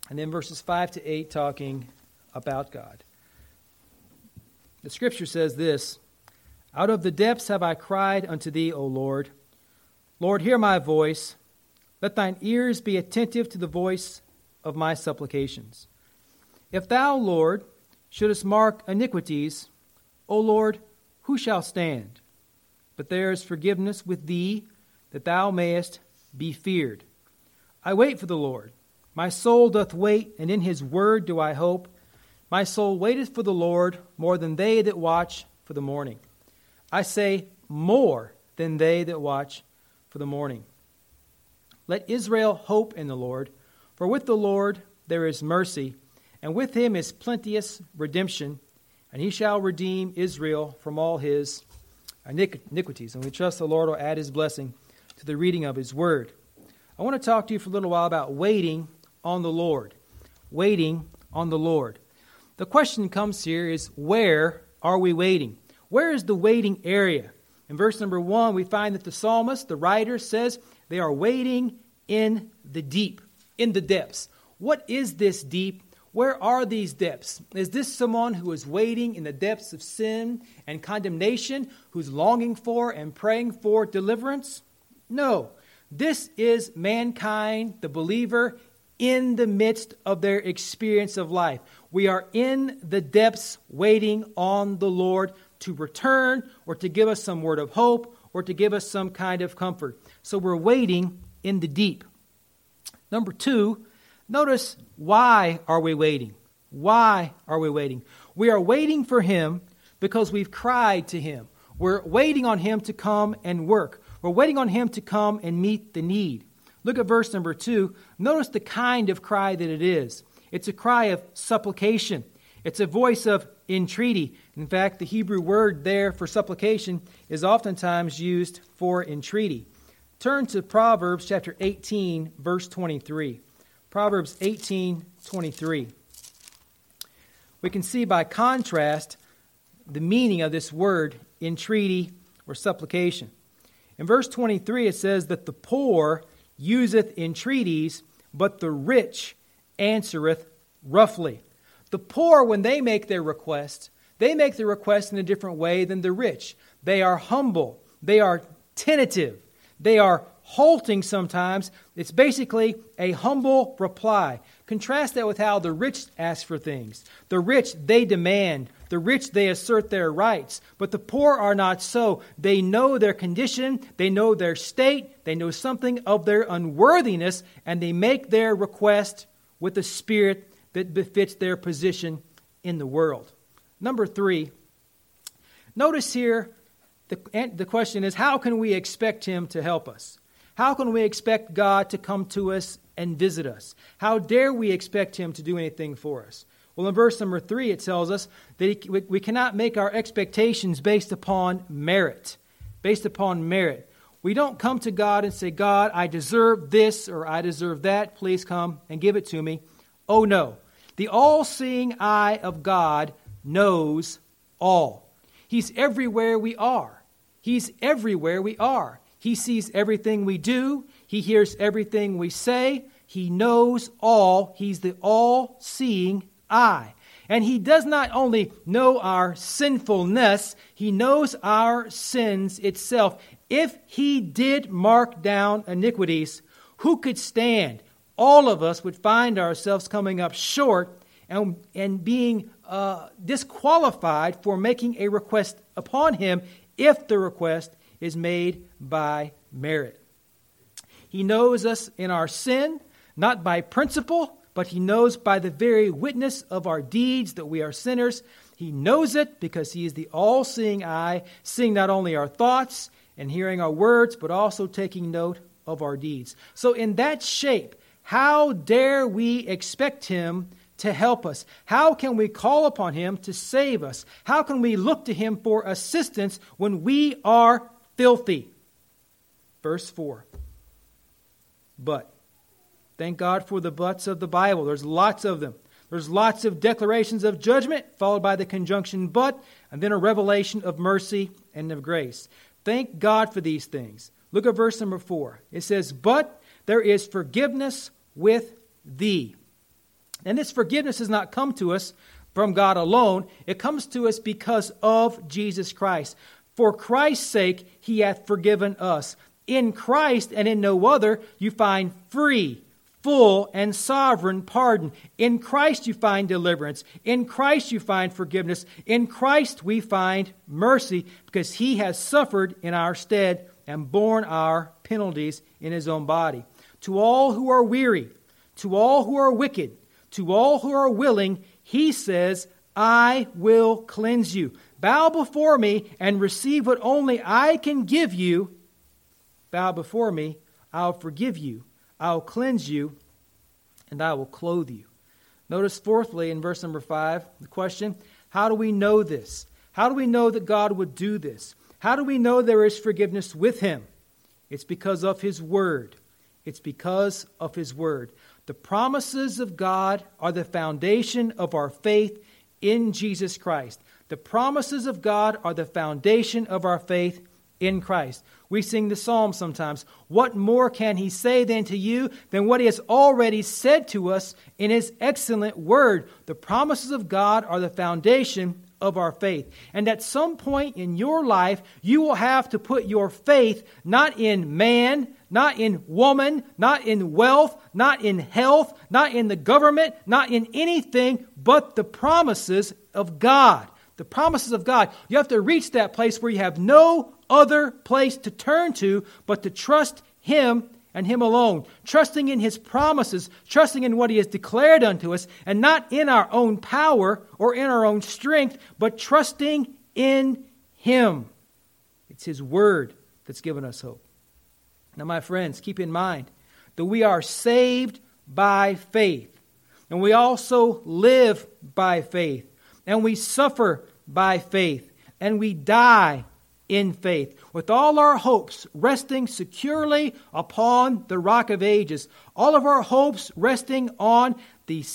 And then verses 5 to 8 talking about God. The Scripture says this, "Out of the depths have I cried unto thee, O Lord. Lord, hear my voice. Let thine ears be attentive to the voice of my supplications. If thou, Lord, shouldest mark iniquities, O Lord, who shall stand? But there is forgiveness with thee, that thou mayest be feared. I wait for the Lord. My soul doth wait, and in his word do I hope. My soul waiteth for the Lord more than they that watch for the morning. I say, more than they that watch for the morning. Let Israel hope in the Lord, for with the Lord there is mercy, and with him is plenteous redemption, and he shall redeem Israel from all his iniquities." And we trust the Lord will add his blessing to the reading of his word. I want to talk to you for a little while about waiting on the Lord. Waiting on the Lord. The question comes here is, where are we waiting? Where is the waiting area? In verse number 1, we find that the psalmist, the writer, says they are waiting in the deep, in the depths. What is this deep? Where are these depths? Is this someone who is waiting in the depths of sin and condemnation, who's longing for and praying for deliverance? No. This is mankind, the believer, in the midst of their experience of life. We are in the depths waiting on the Lord to return or to give us some word of hope or to give us some kind of comfort. So we're waiting in the deep. Number 2, notice, why are we waiting? Why are we waiting? We are waiting for him because we've cried to him. We're waiting on him to come and work. We're waiting on him to come and meet the need. Look at verse number 2. Notice the kind of cry that it is. It's a cry of supplication. It's a voice of entreaty. In fact, the Hebrew word there for supplication is oftentimes used for entreaty. Turn to Proverbs chapter 18, verse 23. Proverbs 18:23. We can see by contrast the meaning of this word, entreaty or supplication. In verse 23, it says that the poor useth entreaties, but the rich answereth roughly. The poor, when they make their request in a different way than the rich. They are humble. They are tentative. They are halting sometimes. It's basically a humble reply. Contrast that with how the rich ask for things. The rich, they demand. The rich, they assert their rights. But the poor are not so. They know their condition. They know their state. They know something of their unworthiness. And they make their request with a spirit that befits their position in the world. Number 3, notice here the question is, how can we expect him to help us? How can we expect God to come to us and visit us? How dare we expect him to do anything for us? Well, in verse number 3, it tells us that we cannot make our expectations based upon merit. Based upon merit. We don't come to God and say, God, I deserve this or I deserve that. Please come and give it to me. Oh, no. The all-seeing eye of God knows all. He's everywhere we are. He's everywhere we are. He sees everything we do. He hears everything we say. He knows all. He's the all-seeing eye. And he does not only know our sinfulness, he knows our sins itself. If he did mark down iniquities, who could stand? All of us would find ourselves coming up short and being disqualified for making a request upon him if the request is made by merit. He knows us in our sin, not by principle, but he knows by the very witness of our deeds that we are sinners. He knows it because he is the all-seeing eye, seeing not only our thoughts and hearing our words, but also taking note of our deeds. So in that shape, how dare we expect him to help us? How can we call upon him to save us? How can we look to him for assistance when we are filthy? Verse 4. But. Thank God for the buts of the Bible. There's lots of them. There's lots of declarations of judgment, followed by the conjunction but, and then a revelation of mercy and of grace. Thank God for these things. Look at verse number 4. It says, but there is forgiveness with thee. And this forgiveness has not come to us from God alone. It comes to us because of Jesus Christ. For Christ's sake, he hath forgiven us. In Christ and in no other, you find free, full, and sovereign pardon. In Christ you find deliverance. In Christ you find forgiveness. In Christ we find mercy, because he has suffered in our stead and borne our penalties in his own body. To all who are weary, to all who are wicked, to all who are willing, he says, I will cleanse you. Bow before me and receive what only I can give you. Bow before me, I'll forgive you, I'll cleanse you, and I will clothe you. Notice fourthly in verse number 5, the question, how do we know this? How do we know that God would do this? How do we know there is forgiveness with him? It's because of his word. It's because of his word. The promises of God are the foundation of our faith in Jesus Christ. The promises of God are the foundation of our faith in Christ. We sing the psalm sometimes. What more can he say then to you than what he has already said to us in his excellent word? The promises of God are the foundation of our faith. And at some point in your life, you will have to put your faith not in man, not in woman, not in wealth, not in health, not in the government, not in anything but the promises of God. The promises of God. You have to reach that place where you have no other place to turn to but to trust him and him alone. Trusting in his promises, trusting in what he has declared unto us, and not in our own power or in our own strength, but trusting in him. It's his word that's given us hope. Now, my friends, keep in mind that we are saved by faith, and we also live by faith. And we suffer by faith, and we die in faith, with all our hopes resting securely upon the rock of ages. All of our hopes resting on the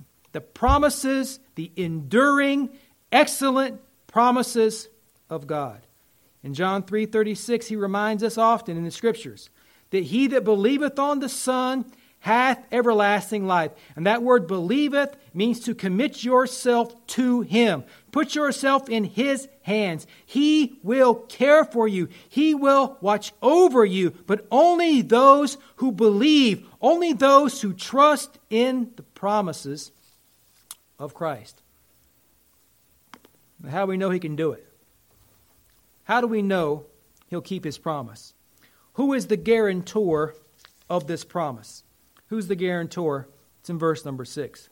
promises, the enduring, excellent promises of God. In John 3:36, he reminds us often in the Scriptures that he that believeth on the Son hath everlasting life. And that word believeth means to commit yourself to him. Put yourself in his hands. He will care for you. He will watch over you. But only those who believe, only those who trust in the promises of Christ. How do we know he can do it? How do we know he'll keep his promise? Who is the guarantor of this promise? Who's the guarantor? It's in verse number 6.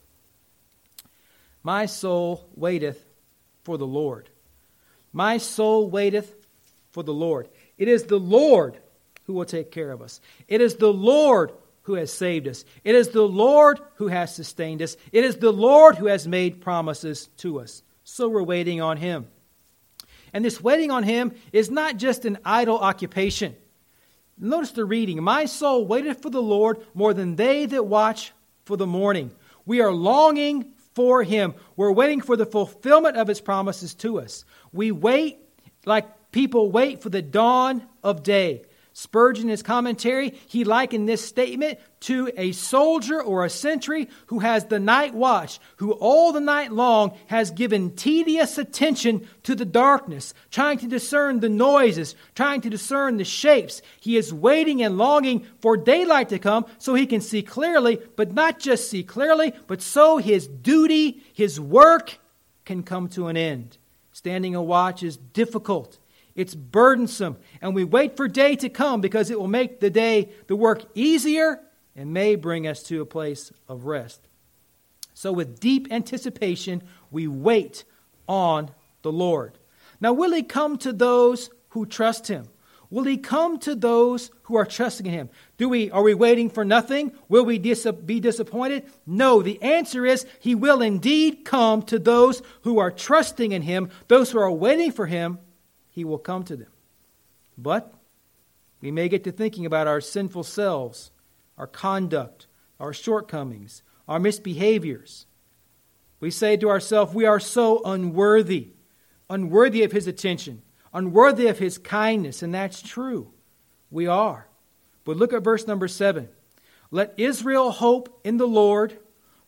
My soul waiteth for the Lord. My soul waiteth for the Lord. It is the Lord who will take care of us. It is the Lord who has saved us. It is the Lord who has sustained us. It is the Lord who has made promises to us. So we're waiting on him. And this waiting on him is not just an idle occupation. Notice the reading. My soul waiteth for the Lord more than they that watch for the morning. We are longing for him. We're waiting for the fulfillment of his promises to us. We wait like people wait for the dawn of day. Spurgeon, in his commentary, he likened this statement to a soldier or a sentry who has the night watch, who all the night long has given tedious attention to the darkness, trying to discern the noises, trying to discern the shapes. He is waiting and longing for daylight to come so he can see clearly, but not just see clearly, but so his duty, his work can come to an end. Standing a watch is difficult. It's burdensome, and we wait for day to come because it will make the work easier and may bring us to a place of rest. So with deep anticipation, we wait on the Lord. Now, will he come to those who trust him? Will he come to those who are trusting in him? Are we waiting for nothing? Will we be disappointed? No, the answer is he will indeed come to those who are trusting in him, those who are waiting for him. He will come to them. But we may get to thinking about our sinful selves, our conduct, our shortcomings, our misbehaviors. We say to ourselves, we are so unworthy of his attention, unworthy of his kindness, and that's true. We are. But look at verse number 7. Let Israel hope in the Lord,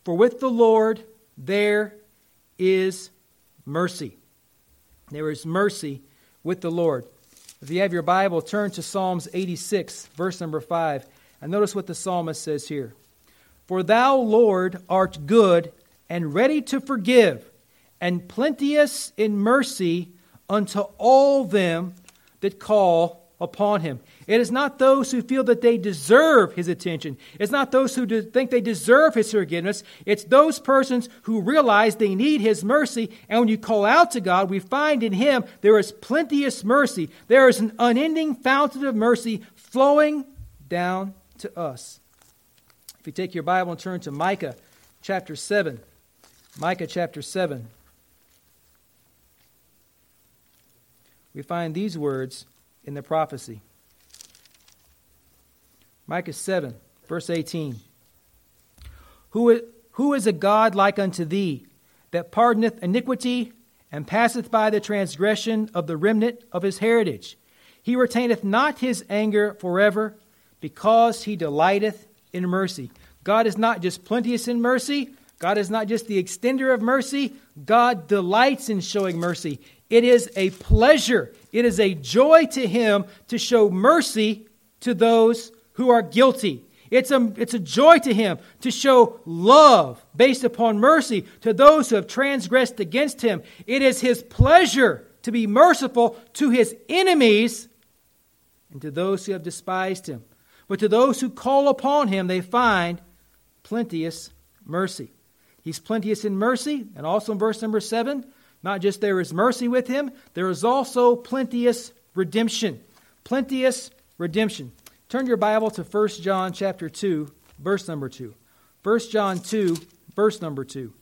For with the Lord there is mercy. There is mercy with the Lord. If you have your Bible, turn to Psalms 86, verse number 5, and notice what the psalmist says here. For thou, Lord, art good and ready to forgive, and plenteous in mercy unto all them that call upon him. It is not those who feel that they deserve his attention. It's not those who think they deserve his forgiveness. It's those persons who realize they need his mercy. And when you call out to God, we find in him there is plenteous mercy. There is an unending fountain of mercy flowing down to us. If you take your Bible and turn to Micah chapter 7. Micah chapter 7. We find these words in the prophecy. Micah 7, verse 18. Who is a God like unto thee, that pardoneth iniquity, and passeth by the transgression of the remnant of his heritage? He retaineth not his anger forever, because he delighteth in mercy. God is not just plenteous in mercy. God is not just the extender of mercy. God delights in showing mercy. It is a pleasure. It is a joy to him to show mercy to those who are guilty. It's a joy to him to show love based upon mercy to those who have transgressed against him. It is his pleasure to be merciful to his enemies and to those who have despised him. But to those who call upon him, they find plenteous mercy. He's plenteous in mercy, and also in verse number 7, not just there is mercy with him, there is also plenteous redemption. Plenteous redemption. Turn your Bible to 1 John chapter 2, verse number 2. 1 John 2, verse number 2.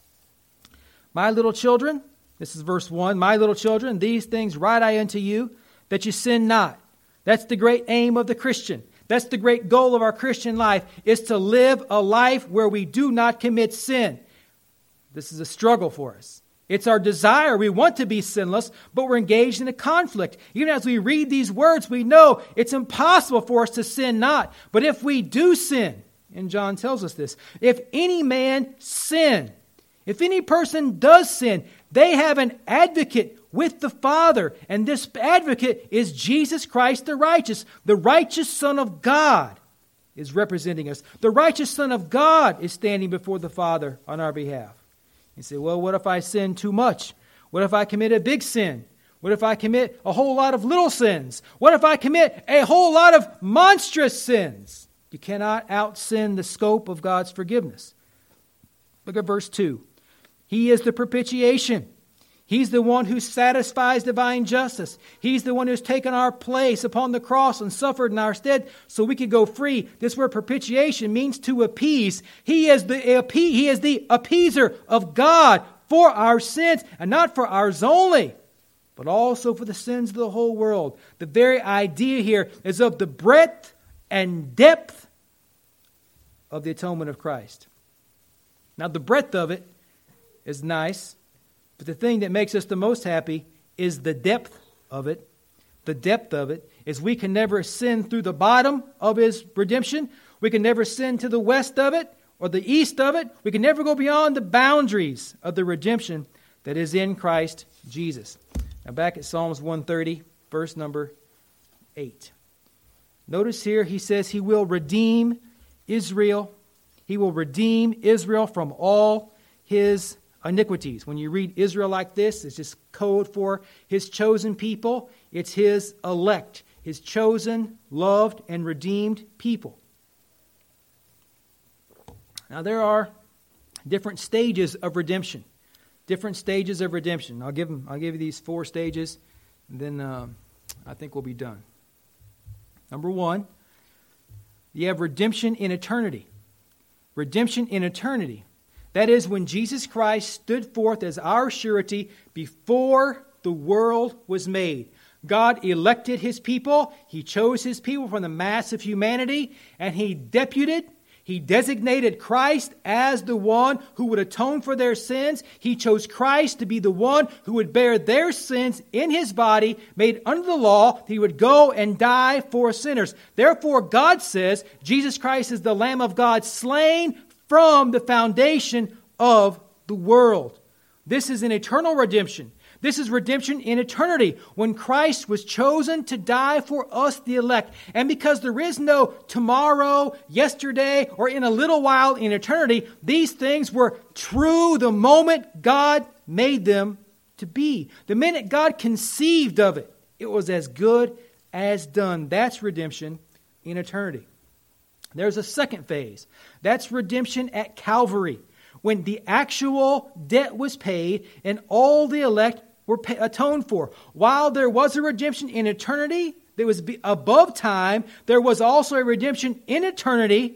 My little children, this is verse 1, my little children, these things write I unto you, that you sin not. That's the great aim of the Christian. That's the great goal of our Christian life, is to live a life where we do not commit sin. This is a struggle for us. It's our desire. We want to be sinless, but we're engaged in a conflict. Even as we read these words, we know it's impossible for us to sin not. But if we do sin, and John tells us this, if any man sin, if any person does sin, they have an advocate with the Father. And this advocate is Jesus Christ the righteous Son of God is representing us. The righteous Son of God is standing before the Father on our behalf. You say, well, what if I sin too much? What if I commit a big sin? What if I commit a whole lot of little sins? What if I commit a whole lot of monstrous sins? You cannot out-sin the scope of God's forgiveness. Look at verse 2. He is the propitiation. He's the one who satisfies divine justice. He's the one who's taken our place upon the cross and suffered in our stead so we could go free. This word propitiation means to appease. He is the appeaser of God for our sins, and not for ours only, but also for the sins of the whole world. The very idea here is of the breadth and depth of the atonement of Christ. Now, the breadth of it is nice. But the thing that makes us the most happy is the depth of it. The depth of it is we can never sin through the bottom of his redemption. We can never sin to the west of it or the east of it. We can never go beyond the boundaries of the redemption that is in Christ Jesus. Now back at Psalms 130, verse number 8. Notice here he says he will redeem Israel. He will redeem Israel from all his iniquities. When you read Israel like this, it's just code for his chosen people. It's his elect, his chosen, loved, and redeemed people. Now there are different stages of redemption. Different stages of redemption. I'll give you these 4 stages, and then I think we'll be done. Number 1, you have redemption in eternity. Redemption in eternity. That is when Jesus Christ stood forth as our surety before the world was made. God elected his people. He chose his people from the mass of humanity, and he designated Christ as the one who would atone for their sins. He chose Christ to be the one who would bear their sins in his body, made under the law. He would go and die for sinners. Therefore, God says Jesus Christ is the Lamb of God slain from the foundation of the world. This is an eternal redemption. This is redemption in eternity, when Christ was chosen to die for us, the elect. And because there is no tomorrow, yesterday, or in a little while in eternity, these things were true the moment God made them to be. The minute God conceived of it, it was as good as done. That's redemption in eternity. There's a second phase. That's redemption at Calvary, when the actual debt was paid and all the elect were atoned for. While there was a redemption in eternity that was above time, there was also a redemption in eternity,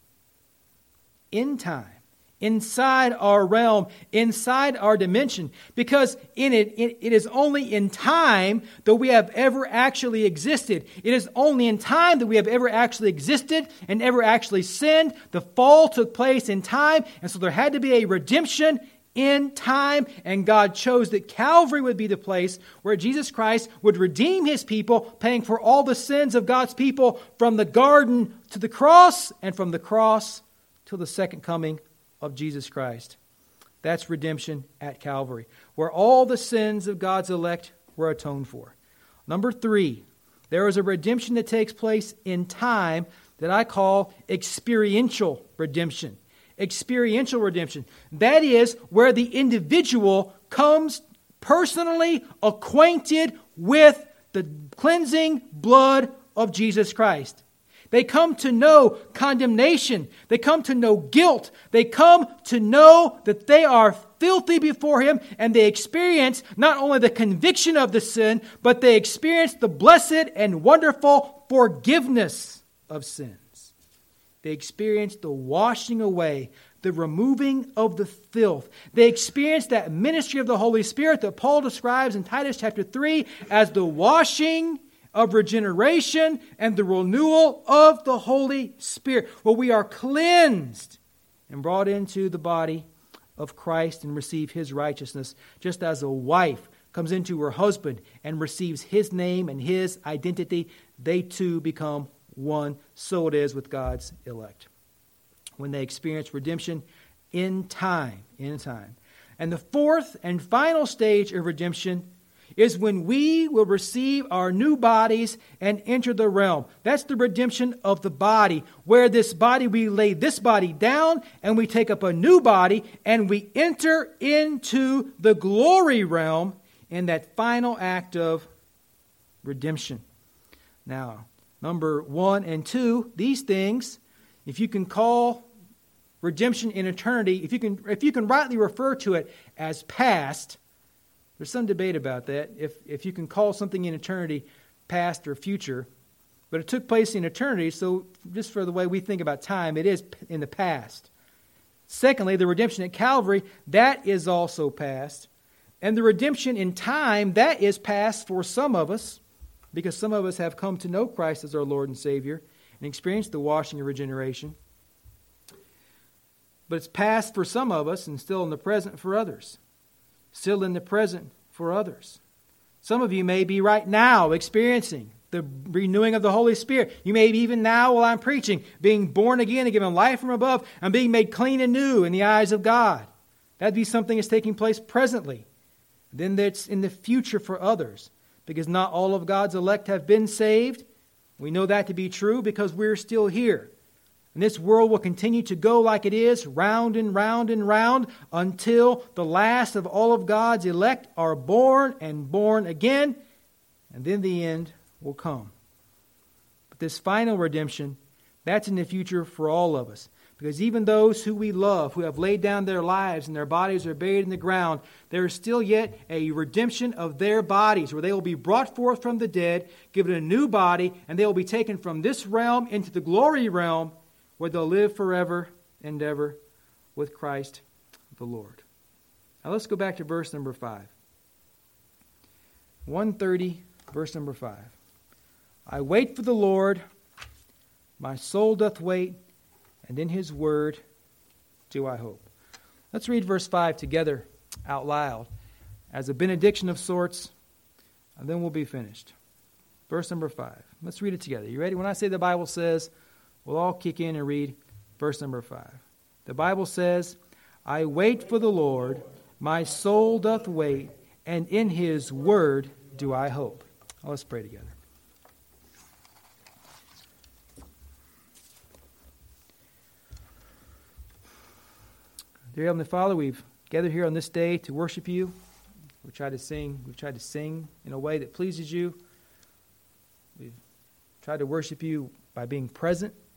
in time, inside our realm, inside our dimension. Because it is only in time that we have ever actually existed. It is only in time that we have ever actually existed and ever actually sinned. The fall took place in time, and so there had to be a redemption in time, and God chose that Calvary would be the place where Jesus Christ would redeem His people, paying for all the sins of God's people from the garden to the cross, and from the cross till the second coming of Jesus Christ. That's redemption at Calvary, where all the sins of God's elect were atoned for. Number 3, there is a redemption that takes place in time that I call experiential redemption. Experiential redemption. That is where the individual comes personally acquainted with the cleansing blood of Jesus Christ. They come to know condemnation. They come to know guilt. They come to know that they are filthy before Him, and they experience not only the conviction of the sin, but they experience the blessed and wonderful forgiveness of sin. They experience the washing away, the removing of the filth. They experience that ministry of the Holy Spirit that Paul describes in Titus chapter 3 as the washing of regeneration and the renewal of the Holy Spirit, where we are cleansed and brought into the body of Christ and receive His righteousness, just as a wife comes into her husband and receives his name and his identity. They too become one. So it is with God's elect, when they experience redemption in time. And the fourth and final stage of redemption is when we will receive our new bodies and enter the realm. That's the redemption of the body, where this body, we lay this body down and we take up a new body and we enter into the glory realm in that final act of redemption. Now, number 1 and 2, these things, if you can call redemption in eternity, if you can rightly refer to it as past, there's some debate about that, if you can call something in eternity past or future, but it took place in eternity, so just for the way we think about time, it is in the past. Secondly, the redemption at Calvary, that is also past. And the redemption in time, that is past for some of us, because some of us have come to know Christ as our Lord and Savior and experienced the washing of regeneration. But it's past for some of us and still in the present for others. Still in the present for others. Some of you may be right now experiencing the renewing of the Holy Spirit. You may be even now while I'm preaching, being born again and given life from above and being made clean and new in the eyes of God. That'd be something that's taking place presently. Then that's in the future for others, because not all of God's elect have been saved. We know that to be true because we're still here. And this world will continue to go like it is, round and round and round, until the last of all of God's elect are born and born again, and then the end will come. But this final redemption, that's in the future for all of us. Because even those who we love, who have laid down their lives and their bodies are buried in the ground, there is still yet a redemption of their bodies, where they will be brought forth from the dead, given a new body, and they will be taken from this realm into the glory realm, where they'll live forever and ever with Christ the Lord. Now let's go back to verse number 5. 130, verse number 5. I wait for the Lord, my soul doth wait, and in His word do I hope. Let's read verse 5 together out loud as a benediction of sorts, and then we'll be finished. Verse number 5. Let's read it together. You ready? When I say the Bible says, we'll all kick in and read verse number 5. The Bible says, I wait for the Lord, my soul doth wait, and in his word do I hope. Let's pray together. Dear Heavenly Father, we've gathered here on this day to worship you. We've tried to sing in a way that pleases you. We've tried to worship you by being present